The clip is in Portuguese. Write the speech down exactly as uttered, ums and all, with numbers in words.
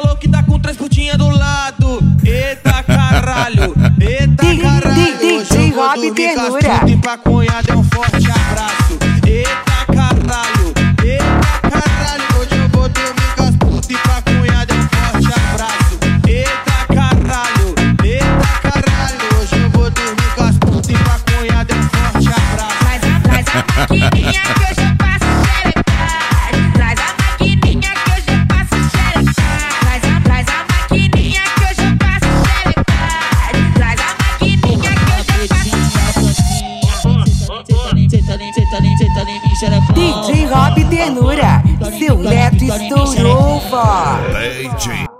falou que tá com três putinhas do lado. Eita caralho, eita caralho. Hoje eu vou dormir com as putas e pra cunha deu um forte abraço. Eita caralho, eita caralho. Hoje eu vou dormir com as putas e pra cunha deu um forte abraço. Eita caralho, eita caralho. Hoje eu vou dormir com as putas e pra cunha deu um forte abraço. Traz a, traz a maquininha que hoje eu passo xerecar. Traz a maquininha que hoje eu passo xerecar. Traz a, traz a maquininha que hoje eu passo xerecar. Traz a maquininha que hoje eu passo. D J Rob Ternura, seu neto estourou, vó. D J